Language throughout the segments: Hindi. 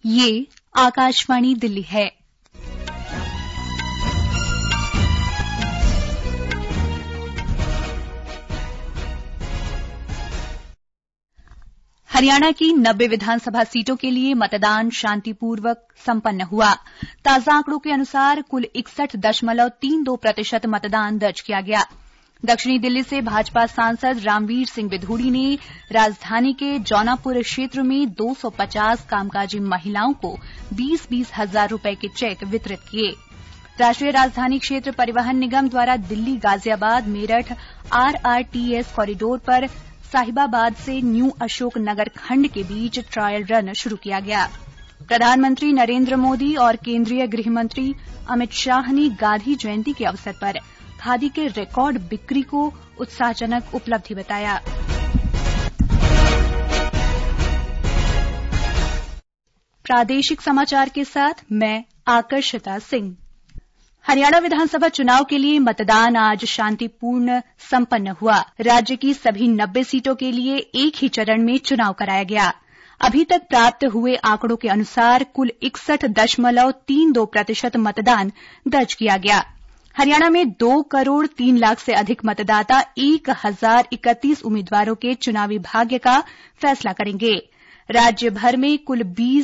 ये आकाशवाणी दिल्ली है। हरियाणा की 90 विधानसभा सीटों के लिए मतदान शांतिपूर्वक संपन्न हुआ। ताजा आंकड़ों के अनुसार कुल 61.32% मतदान दर्ज किया गया। दक्षिणी दिल्ली से भाजपा सांसद रामवीर सिंह बिधूड़ी ने राजधानी के जौनापुर क्षेत्र में 250 कामकाजी महिलाओं को 20-20 हजार रुपए के चेक वितरित किए। राष्ट्रीय राजधानी क्षेत्र परिवहन निगम द्वारा दिल्ली गाजियाबाद मेरठ RRTS कॉरिडोर पर साहिबाबाद से न्यू अशोक नगर खंड के बीच ट्रायल रन शुरू किया गया। प्रधानमंत्री नरेंद्र मोदी और केंद्रीय गृह मंत्री अमित शाह ने गांधी जयंती के अवसर पर खादी के रिकॉर्ड बिक्री को उत्साहजनक उपलब्धि बताया। प्रादेशिक समाचार के साथ मैं आकर्षिता सिंह। हरियाणा विधानसभा चुनाव के लिए मतदान आज शांतिपूर्ण संपन्न हुआ। राज्य की सभी 90 सीटों के लिए एक ही चरण में चुनाव कराया गया। अभी तक प्राप्त हुए आंकड़ों के अनुसार कुल 61.32% मतदान दर्ज किया गया। हरियाणा में 2 करोड़ 3 लाख से अधिक मतदाता 1031 उम्मीदवारों के चुनावी भाग्य का फैसला करेंगे। राज्य भर में कुल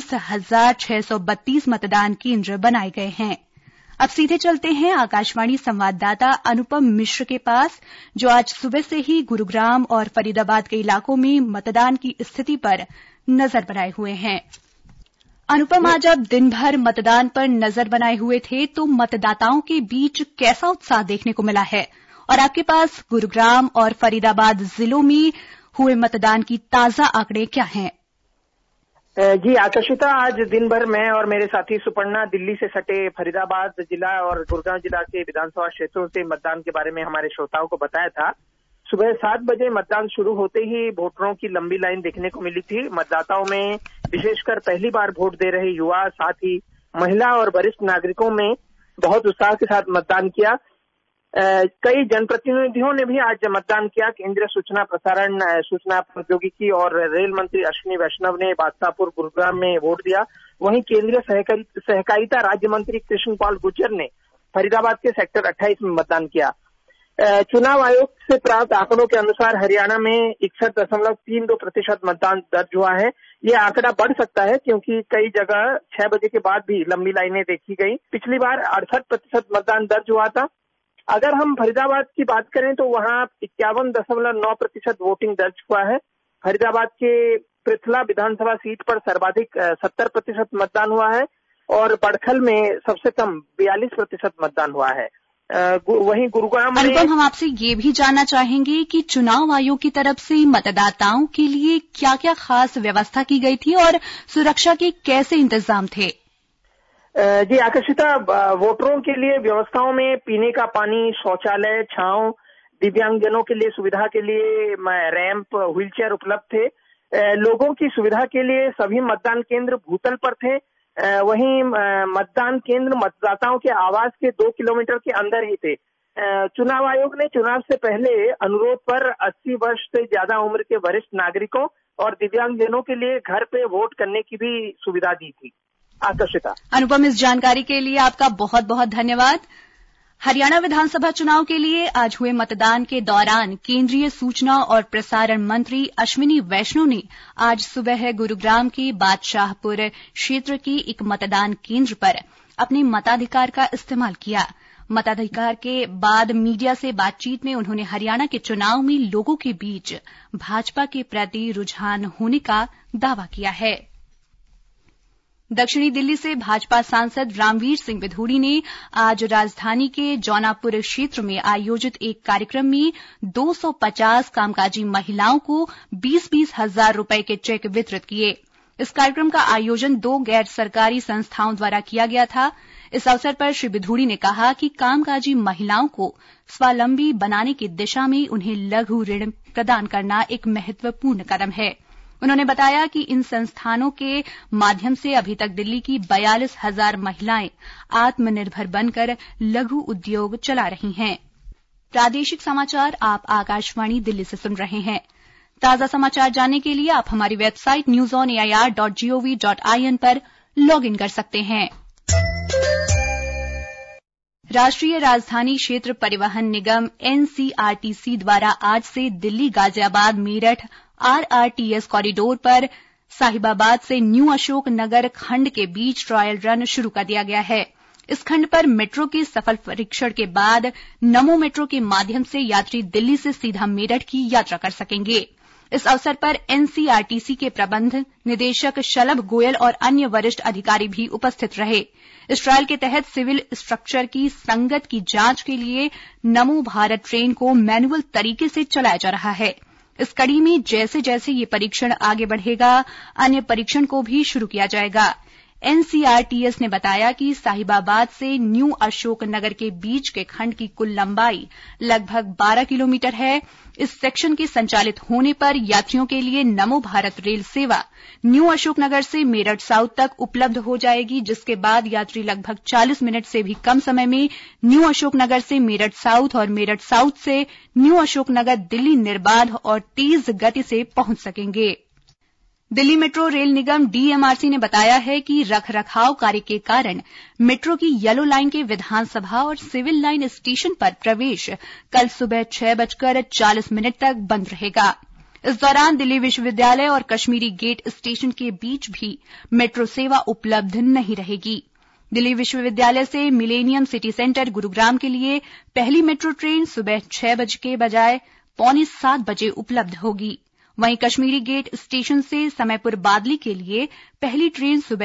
20,632 मतदान केंद्र बनाए गए हैं। अब सीधे चलते हैं आकाशवाणी संवाददाता अनुपम मिश्र के पास, जो आज सुबह से ही गुरुग्राम और फरीदाबाद के इलाकों में मतदान की स्थिति पर नजर बनाए हुए हैं। अनुपम, आज आप दिन भर मतदान पर नजर बनाए हुए थे, तो मतदाताओं के बीच कैसा उत्साह देखने को मिला है और आपके पास गुरुग्राम और फरीदाबाद जिलों में हुए मतदान की ताजा आंकड़े क्या हैं? जी आकर्षिता, आज दिन भर मैं और मेरे साथी सुपर्णा दिल्ली से सटे फरीदाबाद जिला और गुरुग्राम जिला के विधानसभा क्षेत्रों से मतदान के बारे में हमारे श्रोताओं को बताया था। सुबह 7 बजे मतदान शुरू होते ही वोटरों की लंबी लाइन देखने को मिली थी। मतदाताओं में विशेषकर पहली बार वोट दे रहे युवा, साथ ही महिला और वरिष्ठ नागरिकों में बहुत उत्साह के साथ मतदान किया। कई जनप्रतिनिधियों ने भी आज मतदान किया। केंद्रीय सूचना प्रसारण, सूचना प्रौद्योगिकी और रेल मंत्री अश्विनी वैष्णव ने बादशाहपुर गुरुग्राम में वोट दिया। वहीं केंद्रीय सहकारिता राज्य मंत्री कृष्ण पाल गुर्जर ने फरीदाबाद के सेक्टर 28 में मतदान किया। चुनाव आयोग से प्राप्त आंकड़ों के अनुसार हरियाणा में 61.32% मतदान दर्ज हुआ है। ये आंकड़ा बढ़ सकता है क्योंकि कई जगह 6 बजे के बाद भी लंबी लाइनें देखी गई। पिछली बार 68% मतदान दर्ज हुआ था। अगर हम फरीदाबाद की बात करें तो वहां 51.9% वोटिंग दर्ज हुआ है। फरीदाबाद के पृथला विधानसभा सीट पर सर्वाधिक 70% मतदान हुआ है और बड़खल में सबसे कम 42% मतदान हुआ है। वहीं गुरुग्राम में अनुपम, हम आपसे ये भी जानना चाहेंगे कि चुनाव आयोग की तरफ से मतदाताओं के लिए क्या क्या खास व्यवस्था की गई थी और सुरक्षा के कैसे इंतजाम थे? जी आकर्षिता, वोटरों के लिए व्यवस्थाओं में पीने का पानी, शौचालय, छांव, दिव्यांगजनों के लिए सुविधा के लिए रैंप, व्हीलचेयर उपलब्ध थे। लोगों की सुविधा के लिए सभी मतदान केंद्र भूतल पर थे। वहीं मतदान केंद्र मतदाताओं के आवास के 2 किलोमीटर के अंदर ही थे। चुनाव आयोग ने चुनाव से पहले अनुरोध पर 80 वर्ष से ज्यादा उम्र के वरिष्ठ नागरिकों और दिव्यांगजनों के लिए घर पे वोट करने की भी सुविधा दी थी। आकर्षिता। अनुपम, इस जानकारी के लिए आपका बहुत बहुत धन्यवाद। हरियाणा विधानसभा चुनाव के लिए आज हुए मतदान के दौरान केंद्रीय सूचना और प्रसारण मंत्री अश्विनी वैष्णव ने आज सुबह गुरुग्राम के बादशाहपुर क्षेत्र के एक मतदान केंद्र पर अपने मताधिकार का इस्तेमाल किया। मताधिकार के बाद मीडिया से बातचीत में उन्होंने हरियाणा के चुनाव में लोगों के बीच भाजपा के प्रति रुझान होने का दावा किया है। दक्षिणी दिल्ली से भाजपा सांसद रामवीर सिंह बिधूड़ी ने आज राजधानी के जौनापुर क्षेत्र में आयोजित एक कार्यक्रम में 250 कामकाजी महिलाओं को 20-20 हजार रुपए के चेक वितरित किए। इस कार्यक्रम का आयोजन 2 गैर सरकारी संस्थाओं द्वारा किया गया था। इस अवसर पर श्री बिधूड़ी ने कहा कि कामकाजी महिलाओं को स्वावलंबी बनाने की दिशा में उन्हें लघु ऋण प्रदान करना एक महत्वपूर्ण कदम है। उन्होंने बताया कि इन संस्थानों के माध्यम से अभी तक दिल्ली की 42,000 महिलाएं आत्मनिर्भर बनकर लघु उद्योग चला रही हैं। प्रादेशिक समाचार आप आकाशवाणी दिल्ली से सुन रहे हैं। ताजा समाचार जानने के लिए आप हमारी वेबसाइट newsonair.gov.in पर लॉग इन कर सकते हैं। राष्ट्रीय राजधानी क्षेत्र परिवहन निगम NCRTC द्वारा आज से दिल्ली गाजियाबाद मेरठ RRTS कॉरिडोर पर साहिबाबाद से न्यू अशोक नगर खंड के बीच ट्रायल रन शुरू कर दिया गया है। इस खंड पर मेट्रो के सफल परीक्षण के बाद नमो मेट्रो के माध्यम से यात्री दिल्ली से सीधा मेरठ की यात्रा कर सकेंगे। इस अवसर पर NCRTC के प्रबंध निदेशक शलभ गोयल और अन्य वरिष्ठ अधिकारी भी उपस्थित रहे। इस ट्रायल के तहत सिविल स्ट्रक्चर की संगत की जांच के लिए नमो भारत ट्रेन को मैनुअल तरीके से चलाया जा रहा है। इस कड़ी में जैसे जैसे ये परीक्षण आगे बढ़ेगा, अन्य परीक्षण को भी शुरू किया जाएगा। NCRTS ने बताया कि साहिबाबाद से न्यू अशोक नगर के बीच के खंड की कुल लंबाई लगभग 12 किलोमीटर है। इस सेक्शन के संचालित होने पर यात्रियों के लिए नमो भारत रेल सेवा न्यू अशोक नगर से मेरठ साउथ तक उपलब्ध हो जाएगी, जिसके बाद यात्री लगभग 40 मिनट से भी कम समय में न्यू अशोक नगर से मेरठ साउथ और मेरठ साउथ से न्यू अशोक नगर दिल्ली निर्बाध और तेज गति से पहुंच सकेंगे। दिल्ली मेट्रो रेल निगम DMRC ने बताया है कि रखरखाव कार्य के कारण मेट्रो की येलो लाइन के विधानसभा और सिविल लाइन स्टेशन पर प्रवेश कल सुबह 6:40 तक बंद रहेगा। इस दौरान दिल्ली विश्वविद्यालय और कश्मीरी गेट स्टेशन के बीच भी मेट्रो सेवा उपलब्ध नहीं रहेगी। दिल्ली विश्वविद्यालय से मिलेनियम सिटी सेंटर गुरुग्राम के लिए पहली मेट्रो ट्रेन सुबह 6 बजे के बजाय 6:45 बजे उपलब्ध होगी। वहीं कश्मीरी गेट स्टेशन से समयपुर बादली के लिए पहली ट्रेन सुबह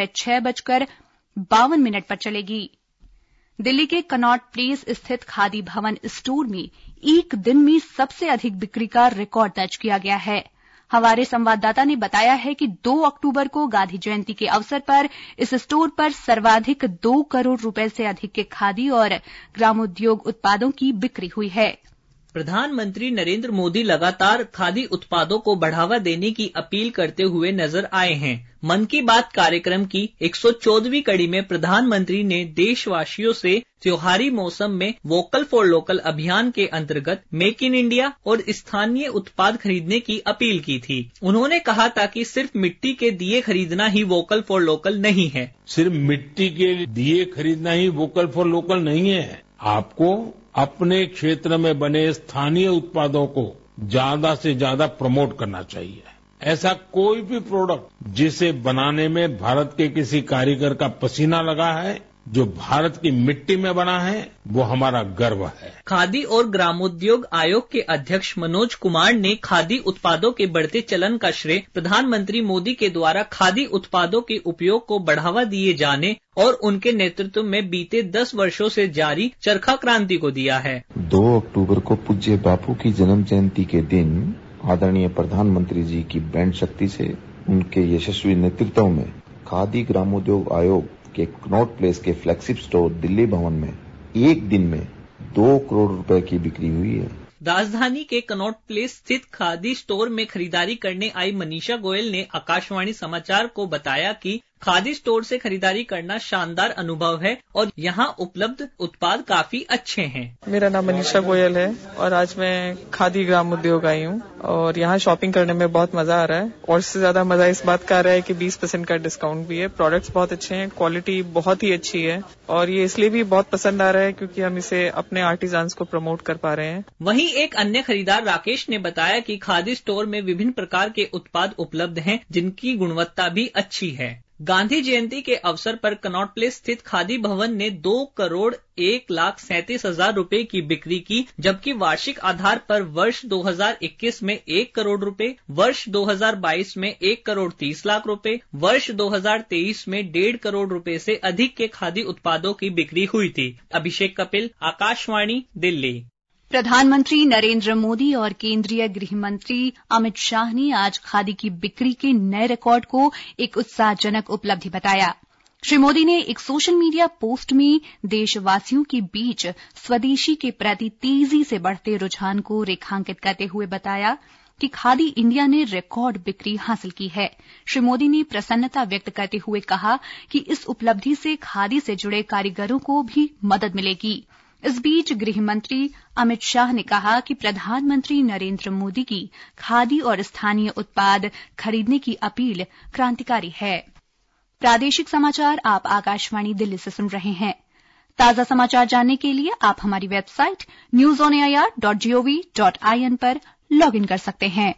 6:52 पर चलेगी। दिल्ली के कनॉट प्लेस स्थित खादी भवन स्टोर में एक दिन में सबसे अधिक बिक्री का रिकॉर्ड दर्ज किया गया है। हमारे संवाददाता ने बताया है कि 2 अक्टूबर को गांधी जयंती के अवसर पर इस स्टोर पर सर्वाधिक 2 करोड़ रुपए से अधिक के खादी और ग्रामोद्योग उत्पादों की बिक्री हुई है। प्रधानमंत्री नरेंद्र मोदी लगातार खादी उत्पादों को बढ़ावा देने की अपील करते हुए नजर आए हैं। मन की बात कार्यक्रम की 114वीं कड़ी में प्रधानमंत्री ने देशवासियों से त्योहारी मौसम में वोकल फॉर लोकल अभियान के अंतर्गत मेक इन इंडिया और स्थानीय उत्पाद खरीदने की अपील की थी। उन्होंने कहा था कि सिर्फ मिट्टी के दिए खरीदना ही वोकल फॉर लोकल नहीं है। सिर्फ मिट्टी के दिए खरीदना ही वोकल फॉर लोकल नहीं है। आपको अपने क्षेत्र में बने स्थानीय उत्पादों को ज्यादा से ज्यादा प्रमोट करना चाहिए। ऐसा कोई भी प्रोडक्ट जिसे बनाने में भारत के किसी कारीगर का पसीना लगा है, जो भारत की मिट्टी में बना है, वो हमारा गर्व है। खादी और ग्रामोद्योग आयोग के अध्यक्ष मनोज कुमार ने खादी उत्पादों के बढ़ते चलन का श्रेय प्रधानमंत्री मोदी के द्वारा खादी उत्पादों के उपयोग को बढ़ावा दिए जाने और उनके नेतृत्व में बीते 10 वर्षों से जारी चरखा क्रांति को दिया है। 2 अक्टूबर को पूज्य बापू की जन्म जयंती के दिन आदरणीय प्रधानमंत्री जी की ब्रांड शक्ति से उनके यशस्वी नेतृत्व में खादी ग्रामोद्योग आयोग के कनॉट प्लेस के फ्लैगशिप स्टोर दिल्ली भवन में एक दिन में 2 करोड़ रुपए की बिक्री हुई है। राजधानी के कनॉट प्लेस स्थित खादी स्टोर में खरीदारी करने आई मनीषा गोयल ने आकाशवाणी समाचार को बताया कि खादी स्टोर से खरीदारी करना शानदार अनुभव है और यहाँ उपलब्ध उत्पाद काफी अच्छे हैं। मेरा नाम मनीषा गोयल है और आज मैं खादी ग्राम उद्योग आई हूँ और यहाँ शॉपिंग करने में बहुत मजा आ रहा है और इससे ज्यादा मजा इस बात का आ रहा है कि 20% का डिस्काउंट भी है। प्रोडक्ट्स बहुत अच्छे हैं, क्वालिटी बहुत ही अच्छी है और ये इसलिए भी बहुत पसंद आ रहा है क्योंकि हम इसे अपने आर्टिजान्स को प्रमोट कर पा रहे हैं। वहीं एक अन्य खरीदार राकेश ने बताया कि खादी स्टोर में विभिन्न प्रकार के उत्पाद उपलब्ध हैं जिनकी गुणवत्ता भी अच्छी है। गांधी जयंती के अवसर पर कनॉट प्लेस स्थित खादी भवन ने 2,01,37,000 रुपए की बिक्री की, जबकि वार्षिक आधार पर वर्ष 2021 में 1 करोड़ रुपए, वर्ष 2022 में 1,30,00,000 रुपए, वर्ष 2023 में 1.5 करोड़ रुपए से अधिक के खादी उत्पादों की बिक्री हुई थी। अभिषेक कपिल, आकाशवाणी, दिल्ली। प्रधानमंत्री नरेंद्र मोदी और केंद्रीय गृह मंत्री अमित शाह ने आज खादी की बिक्री के नए रिकॉर्ड को एक उत्साहजनक उपलब्धि बताया। श्री मोदी ने एक सोशल मीडिया पोस्ट में देशवासियों के बीच स्वदेशी के प्रति तेजी से बढ़ते रुझान को रेखांकित करते हुए बताया कि खादी इंडिया ने रिकॉर्ड बिक्री हासिल की है। श्री मोदी ने प्रसन्नता व्यक्त करते हुए कहा कि इस उपलब्धि से खादी से जुड़े कारीगरों को भी मदद मिलेगी। इस बीच गृह मंत्री अमित शाह ने कहा कि प्रधानमंत्री नरेंद्र मोदी की खादी और स्थानीय उत्पाद खरीदने की अपील क्रांतिकारी है। प्रादेशिक समाचार आप आकाशवाणी दिल्ली से सुन रहे हैं। ताजा समाचार जानने के लिए आप हमारी वेबसाइट newsonair.gov.in पर लॉगिन कर सकते हैं।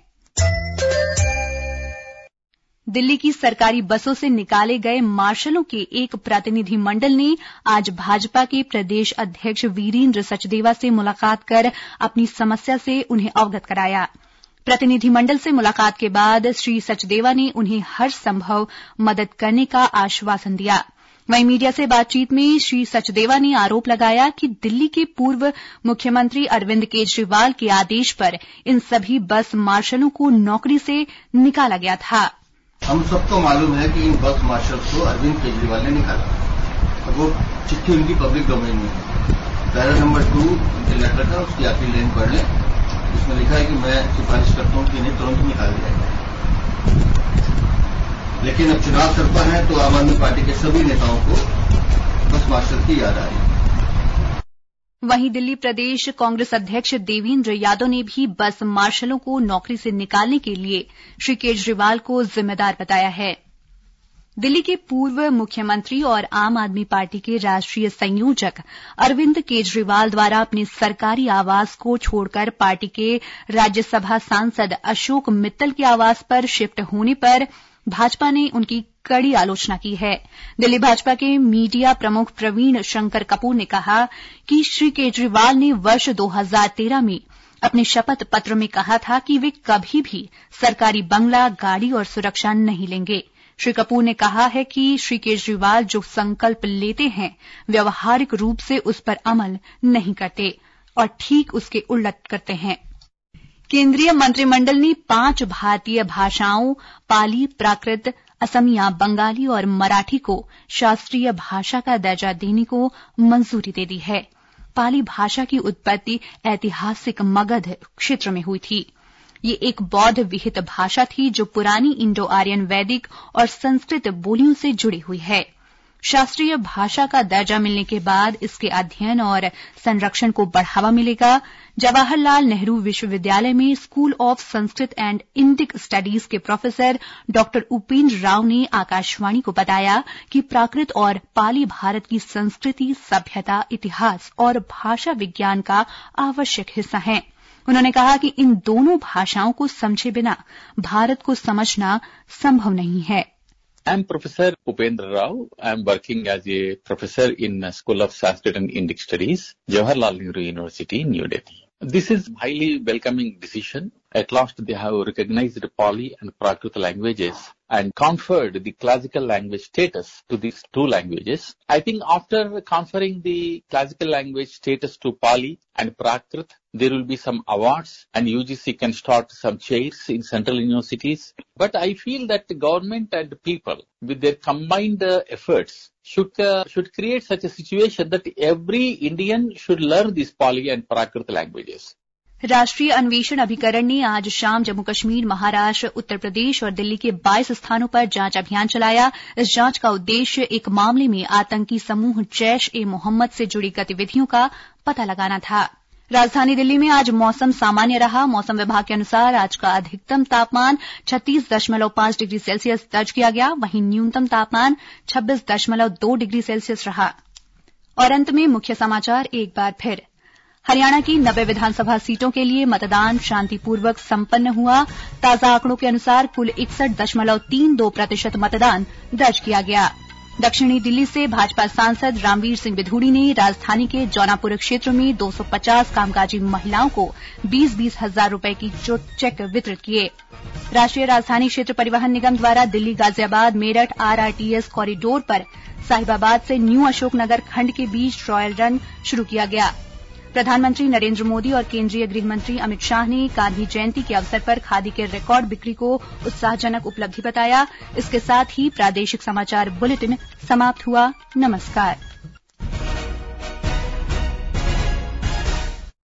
दिल्ली की सरकारी बसों से निकाले गए मार्शलों के एक प्रतिनिधि मंडल ने आज भाजपा के प्रदेश अध्यक्ष वीरेंद्र सचदेवा से मुलाकात कर अपनी समस्या से उन्हें अवगत कराया। प्रतिनिधिमंडल से मुलाकात के बाद श्री सचदेवा ने उन्हें हर संभव मदद करने का आश्वासन दिया। वहीं मीडिया से बातचीत में श्री सचदेवा ने आरोप लगाया कि दिल्ली के पूर्व मुख्यमंत्री अरविंद केजरीवाल के आदेश पर इन सभी बस मार्शलों को नौकरी से निकाला गया था। हम सबको मालूम है कि इन बस मार्शल को अरविंद केजरीवाल ने निकाला और वो चिट्ठी उनकी पब्लिक डोमेन में है। पैरा नंबर 2 उनके लेटर का, उसकी आखिरी लाइन पढ़ लें। इसमें लिखा है कि मैं सिफारिश करता हूं कि इन्हें तुरंत निकाल दिया जाए। लेकिन अब चुनाव सर पर है तो आम आदमी पार्टी के सभी नेताओं को बस मार्शल की याद आ रही है। वहीं दिल्ली प्रदेश कांग्रेस अध्यक्ष देवेंद्र यादव ने भी बस मार्शलों को नौकरी से निकालने के लिए श्री केजरीवाल को जिम्मेदार बताया है। दिल्ली के पूर्व मुख्यमंत्री और आम आदमी पार्टी के राष्ट्रीय संयोजक अरविंद केजरीवाल द्वारा अपने सरकारी आवास को छोड़कर पार्टी के राज्यसभा सांसद अशोक मित्तल के आवास पर शिफ्ट होने पर भाजपा ने उनकी कड़ी आलोचना की है। दिल्ली भाजपा के मीडिया प्रमुख प्रवीण शंकर कपूर ने कहा कि श्री केजरीवाल ने वर्ष 2013 में अपने शपथ पत्र में कहा था कि वे कभी भी सरकारी बंगला, गाड़ी और सुरक्षा नहीं लेंगे। श्री कपूर ने कहा है कि श्री केजरीवाल जो संकल्प लेते हैं व्यवहारिक रूप से उस पर अमल नहीं करते और ठीक उसके उलट करते हैं। केंद्रीय मंत्रिमंडल ने 5 भारतीय भाषाओं पाली, प्राकृत, असमिया, बंगाली और मराठी को शास्त्रीय भाषा का दर्जा देने को मंजूरी दे दी है। पाली भाषा की उत्पत्ति ऐतिहासिक मगध क्षेत्र में हुई थी। ये एक बौद्ध विहित भाषा थी जो पुरानी इंडो आर्यन, वैदिक और संस्कृत बोलियों से जुड़ी हुई है। शास्त्रीय भाषा का दर्जा मिलने के बाद इसके अध्ययन और संरक्षण को बढ़ावा मिलेगा। जवाहरलाल नेहरू विश्वविद्यालय में school of Sanskrit and Indic studies के प्रोफेसर डॉक्टर उपेंद्र राव ने आकाशवाणी को बताया कि प्राकृत और पाली भारत की संस्कृति, सभ्यता, इतिहास और भाषा विज्ञान का आवश्यक हिस्सा हैं। उन्होंने कहा कि इन दोनों भाषाओं को समझे बिना भारत को समझना संभव नहीं है। I'm Professor Upendra Rao. I'm working as a professor in School of Sanskrit and Indic Studies, Jawaharlal Nehru University, New Delhi. This is highly welcoming decision. At last they have recognized Pali and Prakrit languages and conferred the classical language status to these 2 languages. I think after conferring the classical language status to Pali and Prakrit, there will be some awards and UGC can start some chairs in central universities. But I feel that the government and the people with their combined efforts should create such a situation that every Indian should learn these Pali and Prakrit languages. राष्ट्रीय अन्वेषण अभिकरण ने आज शाम जम्मू कश्मीर, महाराष्ट्र, उत्तर प्रदेश और दिल्ली के 22 स्थानों पर जांच अभियान चलाया। इस जांच का उद्देश्य एक मामले में आतंकी समूह जैश-ए-मोहम्मद से जुड़ी गतिविधियों का पता लगाना था। राजधानी दिल्ली में आज मौसम सामान्य रहा। मौसम विभाग के अनुसार आज का अधिकतम तापमान 36.5 डिग्री सेल्सियस दर्ज किया गया, वहीं न्यूनतम तापमान 26.2 डिग्री सेल्सियस रहा। और अंत में मुख्य समाचार एक बार फिर। हरियाणा की 90 विधानसभा सीटों के लिए मतदान शांतिपूर्वक संपन्न हुआ। ताजा आंकड़ों के अनुसार कुल 61.32% मतदान दर्ज किया गया। दक्षिणी दिल्ली से भाजपा सांसद रामवीर सिंह बिधूड़ी ने राजधानी के जौनापुर क्षेत्र में 250 कामकाजी महिलाओं को 20-20 हजार रुपए की चेक वितरित किए। राष्ट्रीय राजधानी क्षेत्र परिवहन निगम द्वारा दिल्ली गाजियाबाद मेरठ RRTS कॉरिडोर पर साहिबाबाद से न्यू अशोकनगर खंड के बीच ट्रायल रन शुरू किया गया। प्रधानमंत्री नरेंद्र मोदी और केंद्रीय गृह मंत्री अमित शाह ने गांधी जयंती के अवसर पर खादी के रिकॉर्ड बिक्री को उत्साहजनक उपलब्धि बताया। इसके साथ ही प्रादेशिक समाचार बुलेटिन समाप्त हुआ। नमस्कार।